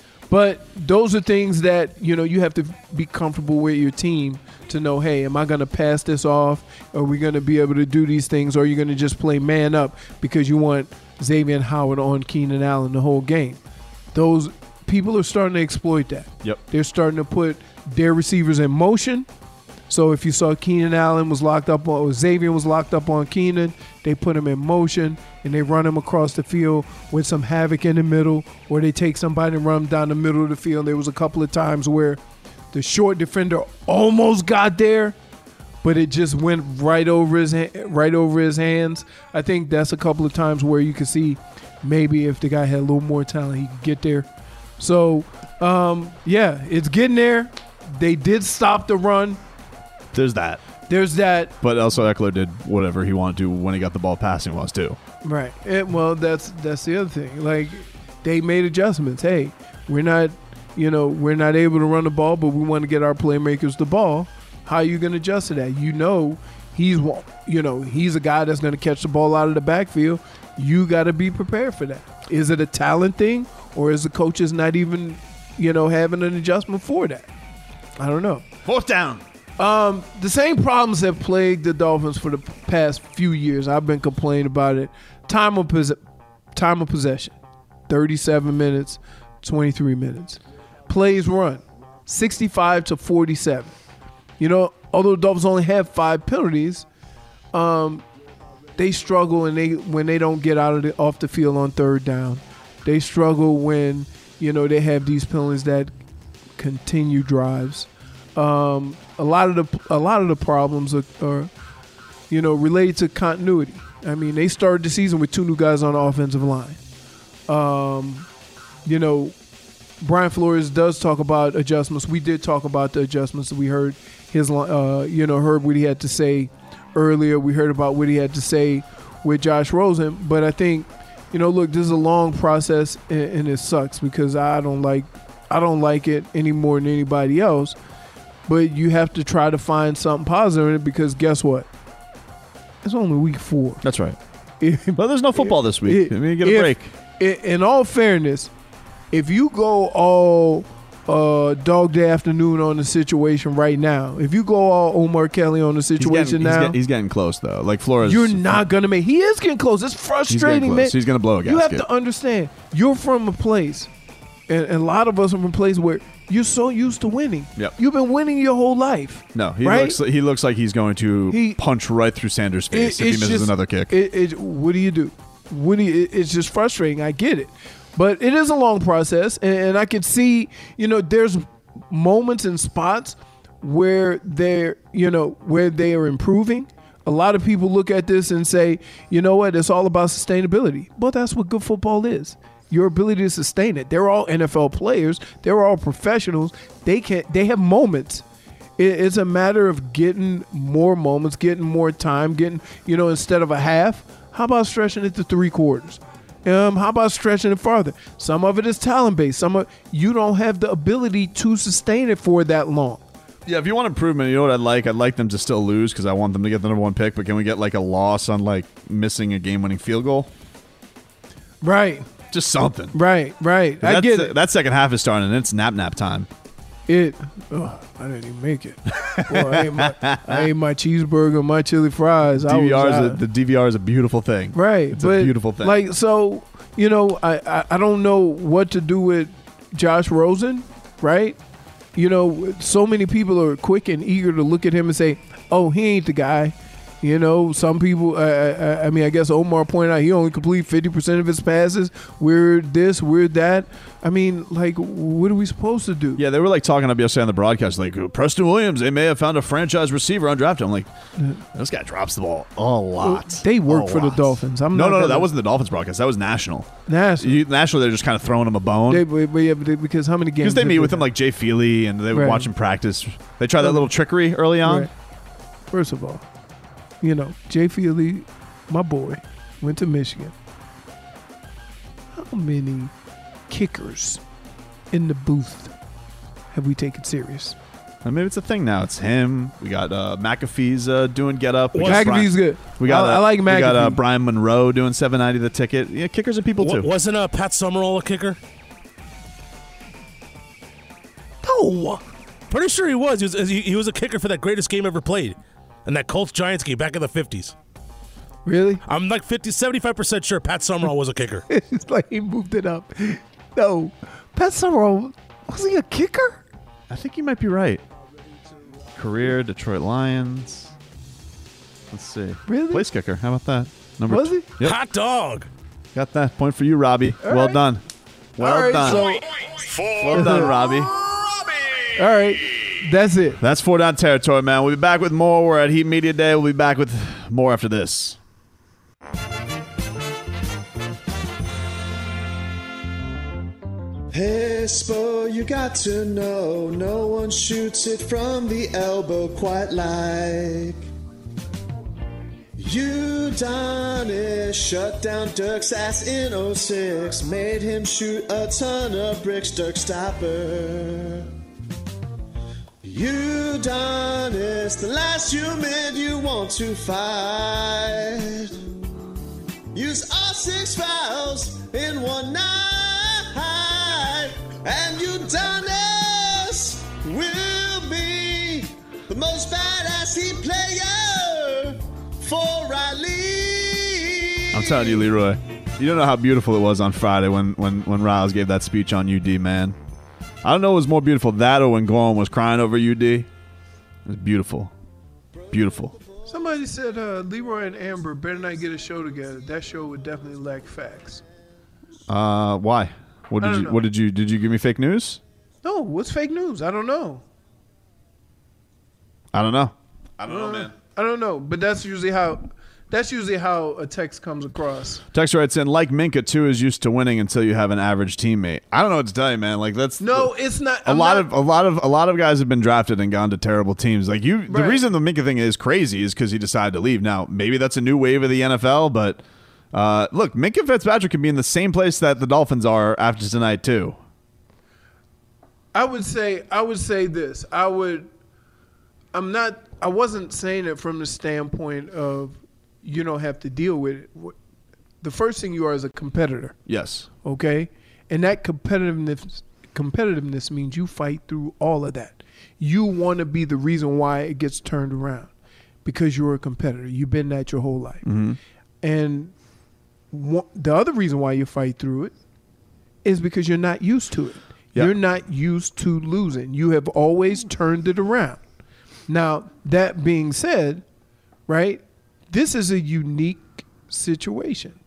Speaker 5: but those are things that, you know, you have to be comfortable with your team to know, hey, am I going to pass this off? Are we going to be able to do these things? Or are you going to just play man up because you want Xavier Howard on Keenan Allen the whole game? Those people are starting to exploit that.
Speaker 4: Yep.
Speaker 5: They're starting to put their receivers in motion. So if you saw Keenan Allen was locked up on, or Xavier was locked up on Keenan, they put him in motion and they run him across the field with some havoc in the middle, or they take somebody and run him down the middle of the field. There was a couple of times where the short defender almost got there, but it just went right over his ha- right over his hands. I think that's a couple of times where you could see maybe if the guy had a little more talent, he could get there. So um, yeah, it's getting there. They did stop the run.
Speaker 4: There's that.
Speaker 5: There's that.
Speaker 4: But also Eckler did whatever he wanted to when he got the ball passing was too.
Speaker 5: Right. And, well, that's that's the other thing. Like, they made adjustments. Hey, we're not, you know, we're not able to run the ball, but we want to get our playmakers the ball. How are you going to adjust to that? You know, he's, you know, he's a guy that's going to catch the ball out of the backfield. You got to be prepared for that. Is it a talent thing, or is the coaches not even, you know, having an adjustment for that? I don't know.
Speaker 4: Fourth down.
Speaker 5: Um, the same problems have plagued the Dolphins for the past few years. I've been complaining about it. Time of pos- time of possession, thirty-seven minutes, twenty-three minutes. Plays run, sixty-five to forty-seven. You know, although the Dolphins only have five penalties, um, they struggle and they when they don't get out of the off the field on third down. They struggle when, you know, they have these penalties that continue drives. Um, a lot of the a lot of the problems are, are, you know, related to continuity. I mean, they started the season with two new guys on the offensive line. Um, you know, Brian Flores does talk about adjustments. We did talk about the adjustments. We heard his, uh, you know, heard what he had to say earlier. We heard about what he had to say with Josh Rosen. But I think you know, look, this is a long process, and, and it sucks because I don't like, I don't like it any more than anybody else. But you have to try to find something positive in it because guess what? It's only week four.
Speaker 4: That's right. Well, there's no football this week.
Speaker 5: It,
Speaker 4: I mean, get a
Speaker 5: if,
Speaker 4: break.
Speaker 5: It, in all fairness, if you go all uh, dog day afternoon on the situation right now, if you go all Omar Kelly on the situation
Speaker 4: he's getting,
Speaker 5: now,
Speaker 4: he's, get, he's getting close though. Like Flores,
Speaker 5: you're not gonna make. He is getting close. It's frustrating,
Speaker 4: he's
Speaker 5: man.
Speaker 4: He's gonna blow a gasket.
Speaker 5: You have to understand. You're from a place, and, and a lot of us are from a place where you're so used to winning.
Speaker 4: Yep.
Speaker 5: You've been winning your whole life.
Speaker 4: No, he
Speaker 5: right?
Speaker 4: looks. He looks like he's going to
Speaker 5: He-
Speaker 4: punch right through Sanders' face
Speaker 5: It-
Speaker 4: if he
Speaker 5: it's
Speaker 4: misses
Speaker 5: just-
Speaker 4: another kick.
Speaker 5: It, it, what do you do? What do you, it, it's just frustrating. I get it, but it is a long process, and, and I can see. You know, there's moments and spots where they're, you know, where they are improving. A lot of people look at this and say, you know what, it's all about sustainability. But that's what good football is. Your ability to sustain it. They're all N F L players. They're all professionals. They can. They have moments. It, it's a matter of getting more moments, getting more time, getting, you know, instead of a half, how about stretching it to three quarters? Um, how about stretching it farther? Some of it is talent based. Some of you don't have the ability to sustain it for that long.
Speaker 4: Yeah, if you want improvement, you know what I'd like? I'd like them to still lose because I want them to get the number one pick. But can we get like a loss on like missing a game-winning field goal?
Speaker 5: Right.
Speaker 4: Just something.
Speaker 5: Right. Right. I
Speaker 4: That's,
Speaker 5: get it.
Speaker 4: That second half is starting, and it's nap nap time.
Speaker 5: It. Oh, I didn't even make it. Boy, I, ate my, I ate my cheeseburger, my chili fries. I
Speaker 4: D V R
Speaker 5: was
Speaker 4: is a,
Speaker 5: out.
Speaker 4: the D V R is a beautiful thing.
Speaker 5: Right.
Speaker 4: It's
Speaker 5: but
Speaker 4: a beautiful thing.
Speaker 5: Like, so, you know, I, I, I don't know what to do with Josh Rosen, right? You know, so many people are quick and eager to look at him and say, oh, he ain't the guy. You know, some people, uh, I, I mean, I guess Omar pointed out he only complete fifty percent of his passes. We're this, we're that. I mean, like, what are we supposed to do?
Speaker 4: Yeah, they were like talking up yesterday on the broadcast, like Preston Williams, they may have found a franchise receiver undrafted. I'm like, this guy drops the ball a lot.
Speaker 5: They work
Speaker 4: A
Speaker 5: for the
Speaker 4: lot.
Speaker 5: Dolphins. I'm
Speaker 4: no,
Speaker 5: not
Speaker 4: no, no,
Speaker 5: gonna-
Speaker 4: that wasn't the Dolphins broadcast. That was national.
Speaker 5: National.
Speaker 4: You, national, they're just kind of throwing him a bone.
Speaker 5: They, but, but yeah, but they, because how many games?
Speaker 4: Because they
Speaker 5: have
Speaker 4: meet with
Speaker 5: had?
Speaker 4: him like Jay Feely, and they would
Speaker 5: Right.
Speaker 4: watch him practice. They try that little trickery early on.
Speaker 5: Right. First of all, you know, Jay Feely, my boy, went to Michigan. How many kickers in the booth have we taken serious?
Speaker 4: And maybe it's a thing now. It's him. We got uh, McAfee's uh, doing Get Up. We
Speaker 7: Well,
Speaker 4: got
Speaker 5: McAfee's
Speaker 4: Brian-
Speaker 5: good.
Speaker 4: We got
Speaker 5: I,
Speaker 4: uh,
Speaker 5: I like McAfee.
Speaker 4: We got uh, Brian Monroe doing seven ninety the ticket. Yeah, kickers are people
Speaker 7: Wa-
Speaker 4: too.
Speaker 7: Wasn't uh, Pat Summerall a kicker? No. Pretty sure he was. He was, he, he was a kicker for that greatest game ever played. And that Colts Giants game back in the fifties.
Speaker 5: Really?
Speaker 7: I'm like fifty, seventy-five percent sure Pat Summerall was a kicker.
Speaker 5: It's like he moved it up. No. Pat Summerall, was he a kicker?
Speaker 4: I think you might be right. Career Detroit Lions. Let's see.
Speaker 5: Really?
Speaker 4: Place kicker. How about that? Number
Speaker 5: Was
Speaker 4: two.
Speaker 5: he?
Speaker 4: Yep.
Speaker 7: Hot dog.
Speaker 4: Got that. Point for you, Robbie.
Speaker 5: All
Speaker 4: well
Speaker 5: right.
Speaker 4: done. Well
Speaker 5: All right,
Speaker 4: done.
Speaker 5: so-
Speaker 4: well done, Robbie.
Speaker 5: All right. That's it.
Speaker 4: That's four down territory, man. We'll be back with more. We're at Heat Media Day. We'll be back with more after this.
Speaker 9: Hey, Spo, you got to know, no one shoots it from the elbow quite like you done it. Shut down Dirk's ass in oh six, made him shoot a ton of bricks, Dirk Stopper. You done it's the last human you want to fight. Use all six fouls in one night, and you done this will be the most badass Heat player for Riley.
Speaker 4: I'm telling you, Leroy, you don't know how beautiful it was on Friday when when when Riles gave that speech on U D, man. I don't know what was more beautiful, that or when Gorham was crying over U D. It was beautiful. Beautiful.
Speaker 5: Somebody said uh, Leroy and Amber better not get a show together. That show would definitely lack facts.
Speaker 4: Uh, why? What
Speaker 5: I
Speaker 4: did
Speaker 5: don't
Speaker 4: you
Speaker 5: know.
Speaker 4: what did you did you give me fake news?
Speaker 5: No, what's fake news? I don't know.
Speaker 4: I don't know. I don't know, man.
Speaker 5: I don't know, but that's usually how that's usually how a text comes across.
Speaker 4: Text writes in, like Minka too is used to winning until you have an average teammate. I don't know what to tell you, man. Like that's
Speaker 5: No, it's not.
Speaker 4: a
Speaker 5: I'm
Speaker 4: lot
Speaker 5: not-
Speaker 4: of a lot of a lot of guys have been drafted and gone to terrible teams. Like you, the
Speaker 5: Right.
Speaker 4: reason the Minka thing is crazy is because he decided to leave. Now maybe that's a new wave of the N F L, but Uh, look, Minkah Fitzpatrick can be in the same place that the Dolphins are after tonight too.
Speaker 5: I would say I would say this. I would I'm not I wasn't saying it from the standpoint of you don't have to deal with it. The first thing you are is a competitor.
Speaker 4: Yes.
Speaker 5: Okay? And that competitiveness competitiveness means you fight through all of that. You want to be the reason why it gets turned around because you're a competitor. You've been that your whole life.
Speaker 4: Mm-hmm.
Speaker 5: And one, the other reason why you fight through it is because you're not used to it. Yep. You're not used to losing. You have always turned it around. Now, that being said, right, this is a unique situation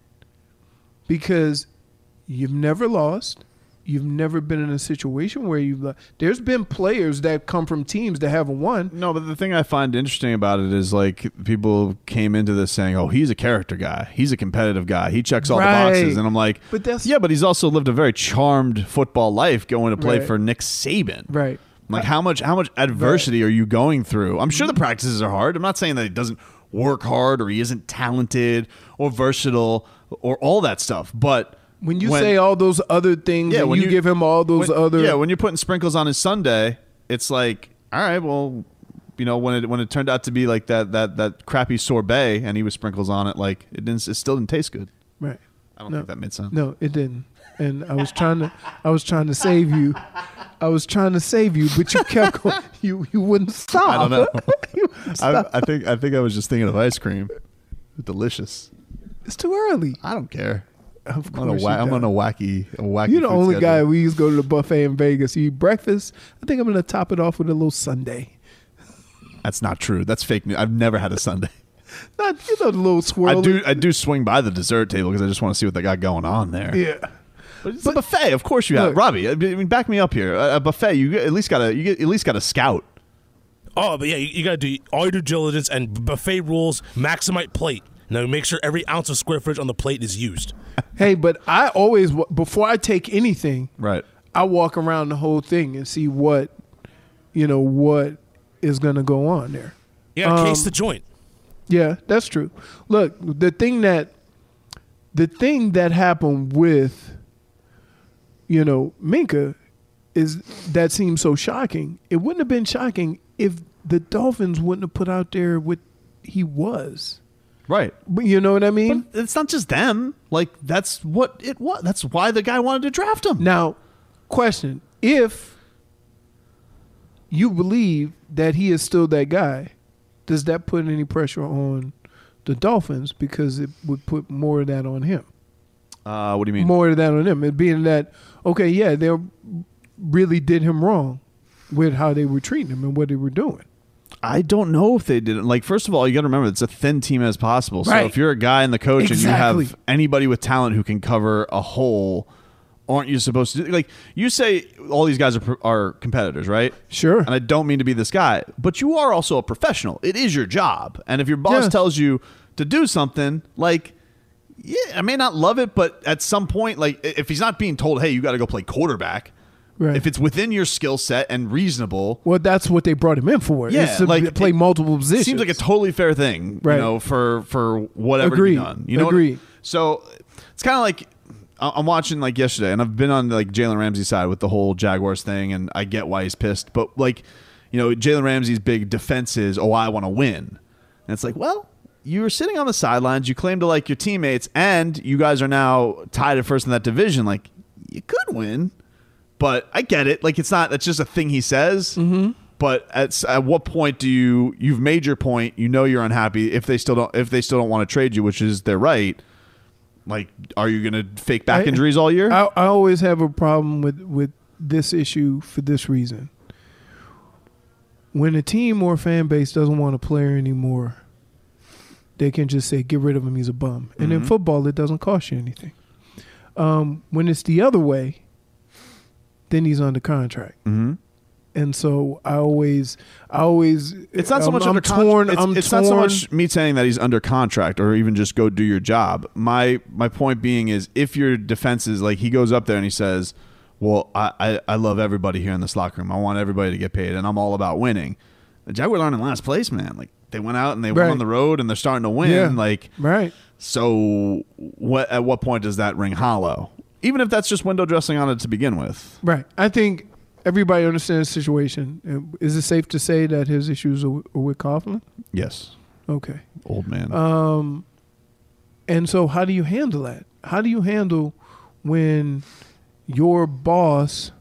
Speaker 5: because you've never lost. You've never been in a situation where you've lost. There's been players that come from teams that haven't won.
Speaker 4: No, but the thing I find interesting about it is like people came into this saying, oh, he's a character guy. He's a competitive guy. He checks all
Speaker 5: right.
Speaker 4: the boxes. And I'm like,
Speaker 5: but that's,
Speaker 4: yeah, but he's also lived a very charmed football life going to play
Speaker 5: right.
Speaker 4: for Nick Saban.
Speaker 5: Right.
Speaker 4: Like how much how much adversity right. are you going through? I'm sure the practices are hard. I'm not saying that he doesn't work hard or he isn't talented or versatile or all that stuff. But
Speaker 5: when you when, say all those other things, yeah, and when you, you give him all those
Speaker 4: when,
Speaker 5: other,
Speaker 4: yeah, when you're putting sprinkles on his sundae, it's like, all right, well, you know, when it when it turned out to be like that that that crappy sorbet and he was sprinkles on it, like it didn't, it still didn't taste good.
Speaker 5: Right.
Speaker 4: I don't
Speaker 5: no,
Speaker 4: think that made sense.
Speaker 5: No, it didn't. And I was trying to, I was trying to save you. I was trying to save you, but you kept going. You you wouldn't stop.
Speaker 4: I don't know. I, I think I think I was just thinking of ice cream. Delicious.
Speaker 5: It's too early.
Speaker 4: I don't care.
Speaker 5: Of
Speaker 4: I'm
Speaker 5: course,
Speaker 4: on a, wa- I'm on a wacky, a wacky.
Speaker 5: You're the
Speaker 4: food
Speaker 5: only
Speaker 4: schedule.
Speaker 5: guy. We used to go to the buffet in Vegas. You eat breakfast. I think I'm going to top it off with a little sundae.
Speaker 4: That's not true. That's fake news. I've never had a sundae.
Speaker 5: Not you know the little swirl.
Speaker 4: I do. I do swing by the dessert table because I just want to see what they got going on there.
Speaker 5: Yeah.
Speaker 4: But it's but, a buffet, of course you have. Look, Robbie, I mean, back me up here. A, a buffet, you at least got to you get, at least got to scout.
Speaker 7: Oh, but yeah, you, you got to do all your due diligence and buffet rules. Maximite plate. Now make sure every ounce of square footage on the plate is used.
Speaker 5: Hey, but I always before I take anything,
Speaker 4: right?
Speaker 5: I walk around the whole thing and see what, you know, what is going to go on there.
Speaker 7: Yeah,
Speaker 5: um,
Speaker 7: case the joint.
Speaker 5: Yeah, that's true. Look, the thing that the thing that happened with, you know, Minkah is that seems so shocking. It wouldn't have been shocking if the Dolphins wouldn't have put out there what he was.
Speaker 4: Right.
Speaker 5: But you know what I mean?
Speaker 4: But it's not just them. Like, that's what it was. That's why the guy wanted to draft him.
Speaker 5: Now, question. If you believe that he is still that guy, does that put any pressure on the Dolphins? Because it would put more of that on him.
Speaker 4: Uh, what do you mean?
Speaker 5: More of that on him. It being that, okay, yeah, they really did him wrong with how they were treating him and what they were doing.
Speaker 4: I don't know if they didn't. Like, first of all, you got to remember it's a thin team as possible. So
Speaker 5: right.
Speaker 4: if you're a guy and the coach
Speaker 5: exactly.
Speaker 4: and you have anybody with talent who can cover a hole, aren't you supposed to do? Like, you say all these guys are are competitors, right?
Speaker 5: Sure.
Speaker 4: And I don't mean to be this guy, but you are also a professional. It is your job. And if your boss
Speaker 5: yeah.
Speaker 4: tells you to do something, like, yeah, I may not love it, but at some point, like, if he's not being told, hey, you got to go play quarterback.
Speaker 5: Right.
Speaker 4: If it's within your skill set and reasonable,
Speaker 5: well, that's what they brought him in for.
Speaker 4: Yeah,
Speaker 5: to
Speaker 4: like
Speaker 5: play multiple positions.
Speaker 4: Seems like a totally fair thing,
Speaker 5: right.
Speaker 4: you know, for for whatever
Speaker 5: Agreed.
Speaker 4: you've done. You know,
Speaker 5: Agreed.
Speaker 4: What, so it's kind of like I'm watching like yesterday, and I've been on like Jalen Ramsey's side with the whole Jaguars thing, and I get why he's pissed. But like, you know, Jalen Ramsey's big defense is, oh, I want to win, and it's like, well, you were sitting on the sidelines, you claim to like your teammates, and you guys are now tied at first in that division. Like, you could win. But I get it. Like, it's not, that's just a thing he says.
Speaker 5: Mm-hmm.
Speaker 4: But at, at what point do you, you've made your point, you know you're unhappy. If they still don't, if they still don't want to trade you, which is their right, like, are you going to fake back
Speaker 5: I,
Speaker 4: injuries all year?
Speaker 5: I, I always have a problem with, with this issue for this reason. When a team or fan base doesn't want a player anymore, they can just say, get rid of him, he's a bum. And
Speaker 4: Mm-hmm.
Speaker 5: in football, it doesn't cost you anything. Um, when it's the other way, then he's under contract.
Speaker 4: Mm-hmm.
Speaker 5: And so I always, I always,
Speaker 4: it's not so
Speaker 5: I'm,
Speaker 4: much
Speaker 5: I'm
Speaker 4: under
Speaker 5: torn.
Speaker 4: contract. It's,
Speaker 5: I'm
Speaker 4: it's
Speaker 5: torn.
Speaker 4: not so much me saying that he's under contract or even just go do your job. My my point being is, if your defense is like, he goes up there and he says, well, I, I, I love everybody here in this locker room. I want everybody to get paid, and I'm all about winning. The Jaguars aren't in last place, man. Like, they went out and they
Speaker 5: Right.
Speaker 4: went on the road and they're starting to win.
Speaker 5: Yeah.
Speaker 4: Like,
Speaker 5: Right.
Speaker 4: so what? At what point does that ring hollow? Even if that's just window dressing on it to begin with.
Speaker 5: Right. I think everybody understands the situation. Uh, Is it safe to say that his issues are, are with Coughlin?
Speaker 4: Yes.
Speaker 5: Okay.
Speaker 4: Old man.
Speaker 5: Um, and so how do you handle that? How do you handle when your boss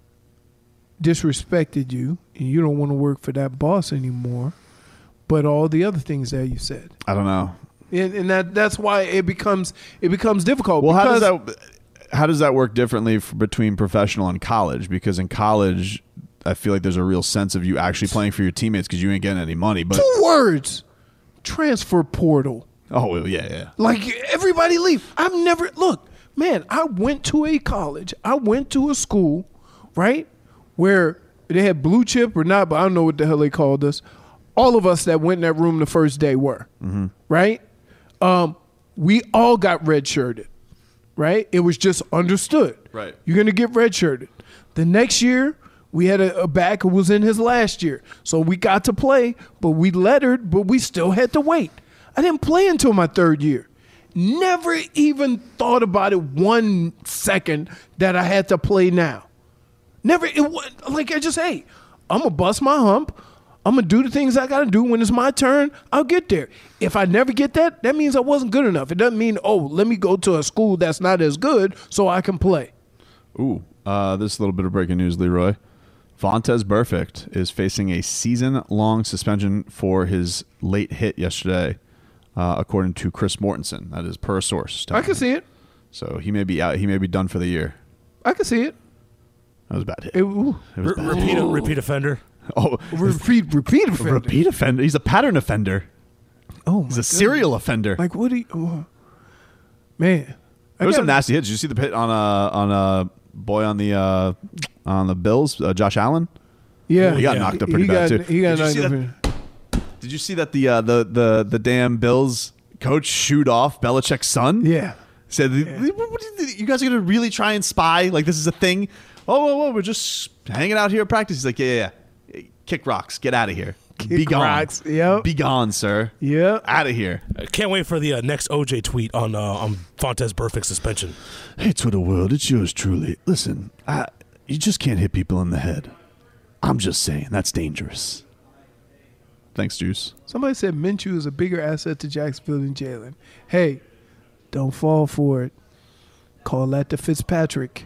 Speaker 5: disrespected you and you don't want to work for that boss anymore, but all the other things that you said?
Speaker 4: I don't know.
Speaker 5: And, and that that's why it becomes it becomes difficult.
Speaker 4: Well, how does
Speaker 5: because-
Speaker 4: that how does that work differently f- between professional and college? Because in college, I feel like there's a real sense of you actually playing for your teammates because you ain't getting any money. But
Speaker 5: Two words: transfer portal.
Speaker 4: oh well, yeah, yeah.
Speaker 5: Like everybody leave. I've never look, man. I went to a college. I went to a school, right, where they had blue chip or not, but I don't know what the hell they called us. All of us that went in that room the first day were right. Um, we all got redshirted, right? It was just understood.
Speaker 4: Right.
Speaker 5: You're gonna get redshirted. The next year, we had a, a back who was in his last year, so we got to play, but we lettered, but we still had to wait. I didn't play until my third year. Never even thought about it one second that I had to play now. Never. It was like I just, hey, I'm gonna bust my hump. I'm gonna do the things I gotta do. When it's my turn, I'll get there. If I never get that, that means I wasn't good enough. It doesn't mean, oh, let me go to a school that's not as good so I can play.
Speaker 4: Ooh, uh, this is a little bit of breaking news, Leroy. Vontez Burfict is facing a season-long suspension for his late hit yesterday, uh, according to Chris Mortensen. That is per source.
Speaker 5: I can see it.
Speaker 4: So he may be out. He may be done for the year.
Speaker 5: I can see it.
Speaker 4: That was a bad hit.
Speaker 5: It- ooh.
Speaker 4: It was
Speaker 7: Re-
Speaker 4: bad.
Speaker 7: repeat, repeat offender.
Speaker 4: Oh,
Speaker 5: Repeat, repeat offender.
Speaker 4: repeat offender. He's a pattern offender.
Speaker 5: Oh, my
Speaker 4: He's a serial offender.
Speaker 5: Like, what do you, oh, man? I
Speaker 4: There was some
Speaker 5: gotta-
Speaker 4: nasty hits. Did you see the hit on a on a boy on the uh, on the Bills, uh, Josh Allen?
Speaker 5: Yeah,
Speaker 4: He got knocked up pretty
Speaker 5: he
Speaker 4: bad
Speaker 5: got,
Speaker 4: too.
Speaker 5: He got
Speaker 4: Did you see
Speaker 5: knocked up.
Speaker 4: that? Did you see that the uh, the the the damn Bills coach shoot off Belichick's son?
Speaker 5: Yeah.
Speaker 4: Said, "What- what do you you guys are gonna really try and spy? Like this is a thing? Oh, whoa, whoa, we're just hanging out here at practice." He's like, "Yeah, yeah, yeah. Kick rocks. Get out of here. Be gone.
Speaker 5: rocks, yep.
Speaker 4: Be gone, sir.
Speaker 5: Yeah.
Speaker 4: Out of here."
Speaker 7: I can't wait for the uh, next O J tweet on uh, on Fontez Burfict's suspension.
Speaker 4: Hey, Twitter world, it's yours truly. Listen, I, you just can't hit people in the head. I'm just saying, that's dangerous. Thanks, Juice.
Speaker 5: Somebody said Minshew is a bigger asset to Jacksonville than Jalen. Hey, don't fall for it. Call that the Fitzpatrick.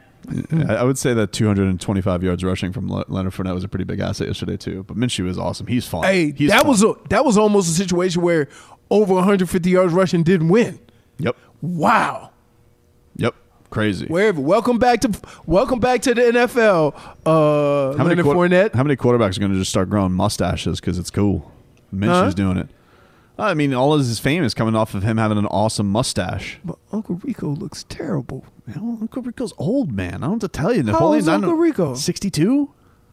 Speaker 4: I, I would say that two hundred twenty-five yards rushing from Le- Leonard Fournette was a pretty big asset yesterday, too. But Minshew is awesome. He's fun.
Speaker 5: Hey,
Speaker 4: He's
Speaker 5: that
Speaker 4: fun.
Speaker 5: was a that was almost a situation where over one hundred fifty yards rushing didn't win.
Speaker 4: Yep.
Speaker 5: Wow.
Speaker 4: Yep. Crazy.
Speaker 5: Wherever. Welcome back to welcome back to the N F L. Uh,
Speaker 4: How many,
Speaker 5: Leonard
Speaker 4: quar-
Speaker 5: Fournette.
Speaker 4: how many quarterbacks are going to just start growing mustaches because it's cool? Minshew's
Speaker 5: Huh?
Speaker 4: doing it. I mean, all of his fame is coming off of him having an awesome mustache.
Speaker 5: But Uncle Rico looks terrible.
Speaker 4: Well, Uncle Rico's old, man. I don't have to tell you.
Speaker 5: How
Speaker 4: Napoleon's
Speaker 5: old is Uncle Rico?
Speaker 4: sixty-two?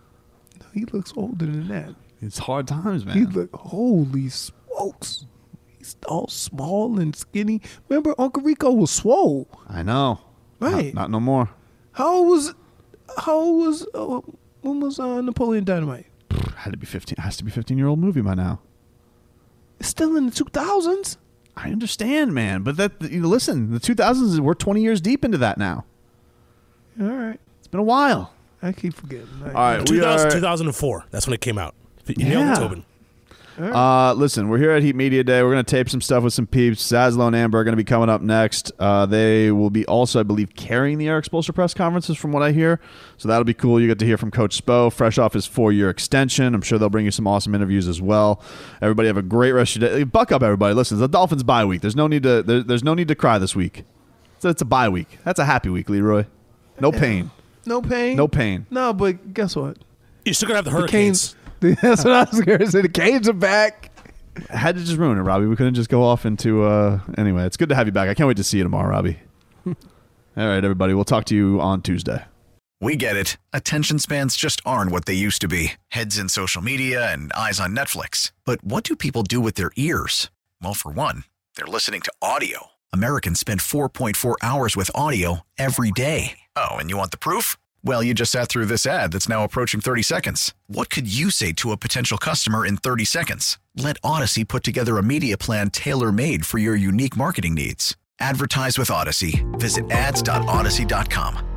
Speaker 5: He looks older than that.
Speaker 4: It's hard times, man.
Speaker 5: He look holy smokes. He's all small and skinny. Remember, Uncle Rico was swole.
Speaker 4: I know.
Speaker 5: Right.
Speaker 4: Not, not no more.
Speaker 5: How old was? How old was? Uh, when was uh, Napoleon Dynamite?
Speaker 4: Had to be fifteen. Has to be fifteen-year-old movie by now.
Speaker 5: It's still in the two thousands.
Speaker 4: I understand, man, but that you know, listen, the two thousands. We're twenty years deep into that now.
Speaker 5: All right.
Speaker 4: It's been a while.
Speaker 5: I keep forgetting.
Speaker 4: All right, we
Speaker 7: two thousand,
Speaker 4: are-
Speaker 7: two thousand four. That's when it came out. You
Speaker 4: Yeah.
Speaker 7: nailed it, Tobin.
Speaker 4: Uh, listen, we're here at Heat Media Day. We're going to tape some stuff with some peeps. Zaslow and Amber are going to be coming up next. Uh, they will be also, I believe, carrying the Eric Spoelstra press conferences from what I hear. So that'll be cool. You get to hear from Coach Spo, fresh off his four-year extension. I'm sure they'll bring you some awesome interviews as well. Everybody have a great rest of your day. Buck up, everybody. Listen, it's the Dolphins bye week. There's no need to there, there's no need to cry this week. So it's a bye week. That's a happy week, Leroy. No pain.
Speaker 5: No pain.
Speaker 4: No pain.
Speaker 5: No, but guess what?
Speaker 7: You're still going to have the
Speaker 5: The
Speaker 7: Hurricanes.
Speaker 5: Canes. That's what I was going to say. The Canes are back.
Speaker 4: I had to just ruin it, Robbie. We couldn't just go off into uh anyway. It's good to have you back. I can't wait to see you tomorrow, Robbie. All right, everybody. We'll talk to you on Tuesday.
Speaker 10: We get it. Attention spans just aren't what they used to be. Heads in social media and eyes on Netflix. But what do people do with their ears? Well, for one, they're listening to audio. Americans spend four point four hours with audio every day. Oh, and you want the proof? Well, you just sat through this ad that's now approaching thirty seconds. What could you say to a potential customer in thirty seconds? Let Odyssey put together a media plan tailor-made for your unique marketing needs. Advertise with Odyssey. Visit ads dot odyssey dot com.